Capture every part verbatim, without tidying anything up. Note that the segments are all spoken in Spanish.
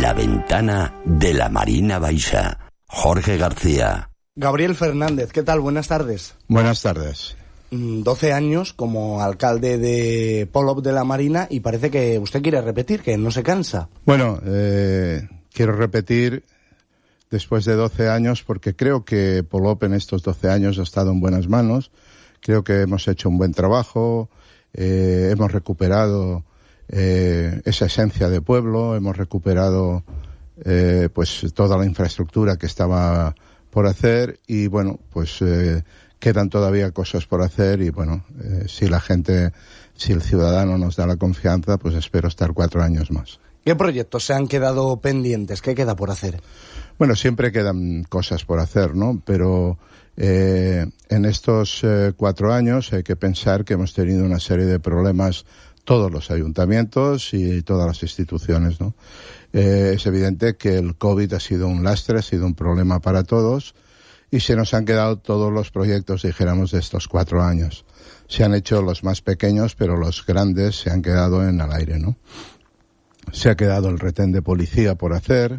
La ventana de la Marina Baixa. Jorge García. Gabriel Fernández, ¿qué tal? Buenas tardes. Buenas tardes. doce años como alcalde de Polop de la Marina y parece que usted quiere repetir, que no se cansa. Bueno, eh, quiero repetir después de doce años porque creo que Polop en estos doce años ha estado en buenas manos. Creo que hemos hecho un buen trabajo, eh, hemos recuperado eh, esa esencia de pueblo, hemos recuperado eh, pues toda la infraestructura que estaba por hacer y bueno, pues eh, quedan todavía cosas por hacer y bueno, eh, si la gente, si el ciudadano nos da la confianza, pues espero estar cuatro años más. ¿Qué proyectos se han quedado pendientes? ¿Qué queda por hacer? Bueno, siempre quedan cosas por hacer, ¿no? Pero eh, en estos eh, cuatro años hay que pensar que hemos tenido una serie de problemas todos los ayuntamientos y todas las instituciones, ¿no? Eh, es evidente que el COVID ha sido un lastre, ha sido un problema para todos y se nos han quedado todos los proyectos, dijéramos, de estos cuatro años. Se han hecho los más pequeños, pero los grandes se han quedado en el aire, ¿no? Se ha quedado el retén de policía por hacer,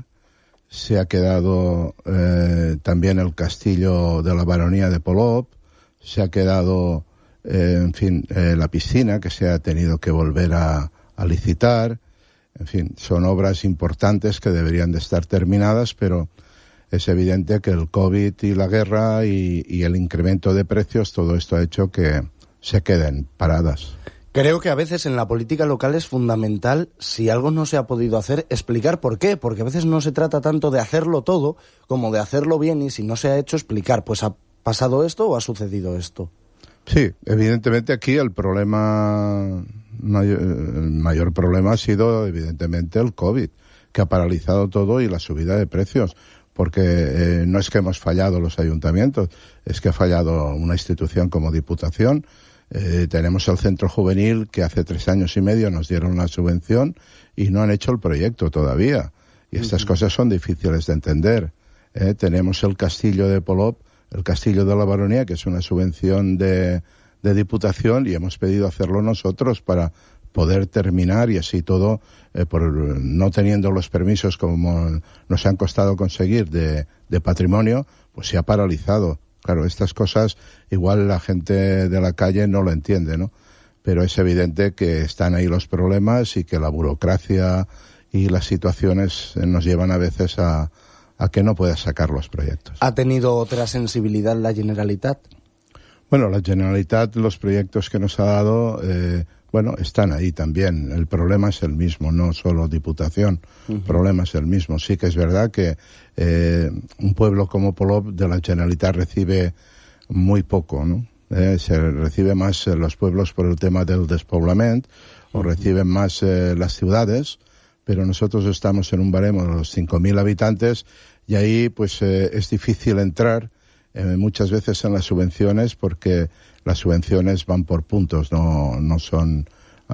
se ha quedado eh, también el castillo de la baronía de Polop, se ha quedado, eh, en fin, eh, la piscina que se ha tenido que volver a, a licitar. En fin, son obras importantes que deberían de estar terminadas, pero es evidente que el COVID y la guerra y, y el incremento de precios, todo esto ha hecho que se queden paradas. Creo que a veces en la política local es fundamental, si algo no se ha podido hacer, explicar por qué, porque a veces no se trata tanto de hacerlo todo como de hacerlo bien y si no se ha hecho, explicar, pues ha pasado esto o ha sucedido esto. Sí, evidentemente aquí el problema, mayor, el mayor problema ha sido evidentemente el COVID, que ha paralizado todo y la subida de precios, porque eh, no es que hemos fallado los ayuntamientos, es que ha fallado una institución como Diputación. Eh, tenemos el centro juvenil que hace tres años y medio nos dieron la subvención y no han hecho el proyecto todavía. Y estas uh-huh. cosas son difíciles de entender. Eh, tenemos el castillo de Polop, el castillo de la baronía, que es una subvención de, de Diputación y hemos pedido hacerlo nosotros para poder terminar y así todo, eh, por no teniendo los permisos como nos han costado conseguir de, de patrimonio, pues se ha paralizado. Claro, estas cosas igual la gente de la calle no lo entiende, ¿no? Pero es evidente que están ahí los problemas y que la burocracia y las situaciones nos llevan a veces a, a que no pueda sacar los proyectos. ¿Ha tenido otra sensibilidad la Generalitat? Bueno, la Generalitat, los proyectos que nos ha dado, eh, bueno, están ahí también. El problema es el mismo, no solo Diputación. Uh-huh. El problema es el mismo. Sí que es verdad que eh, un pueblo como Polop de la Generalitat recibe muy poco, ¿no? Eh, se recibe más eh, los pueblos por el tema del despoblamiento, uh-huh. o reciben más eh, las ciudades, pero nosotros estamos en un baremo de los cinco mil habitantes y ahí pues eh, es difícil entrar eh, muchas veces en las subvenciones porque las subvenciones van por puntos, no, no son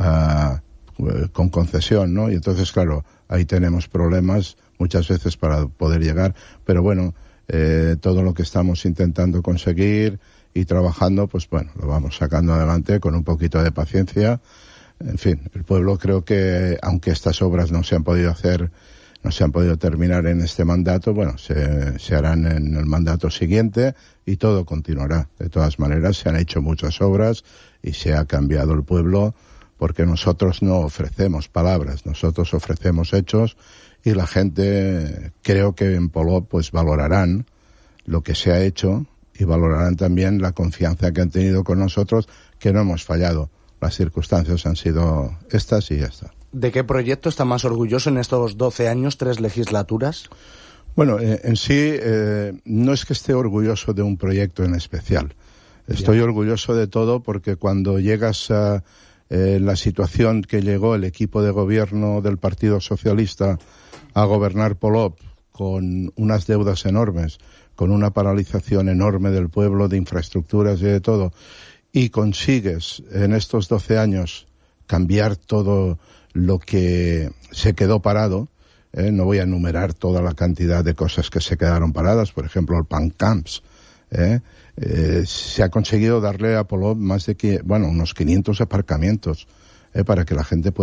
uh, con concesión, ¿no? Y entonces, claro, ahí tenemos problemas muchas veces para poder llegar, pero bueno, eh, todo lo que estamos intentando conseguir y trabajando, pues bueno, lo vamos sacando adelante con un poquito de paciencia. En fin, el pueblo creo que, aunque estas obras no se han podido hacer, no se han podido terminar en este mandato, bueno, se, se harán en el mandato siguiente y todo continuará. De todas maneras, se han hecho muchas obras y se ha cambiado el pueblo porque nosotros no ofrecemos palabras, nosotros ofrecemos hechos y la gente, creo que en Polop, pues valorarán lo que se ha hecho y valorarán también la confianza que han tenido con nosotros, que no hemos fallado. Las circunstancias han sido estas y ya está. ¿De qué proyecto está más orgulloso en estos doce años, tres legislaturas? Bueno, eh, en sí, eh, no es que esté orgulloso de un proyecto en especial. Estoy ya. orgulloso de todo porque cuando llegas a eh, la situación que llegó el equipo de gobierno del Partido Socialista a gobernar Polop con unas deudas enormes, con una paralización enorme del pueblo, de infraestructuras y de todo, y consigues en estos doce años cambiar todo lo que se quedó parado, eh, no voy a enumerar toda la cantidad de cosas que se quedaron paradas, por ejemplo el PanCamps, eh, eh, se ha conseguido darle a Polop más de, bueno, unos quinientos aparcamientos, eh, para que la gente pueda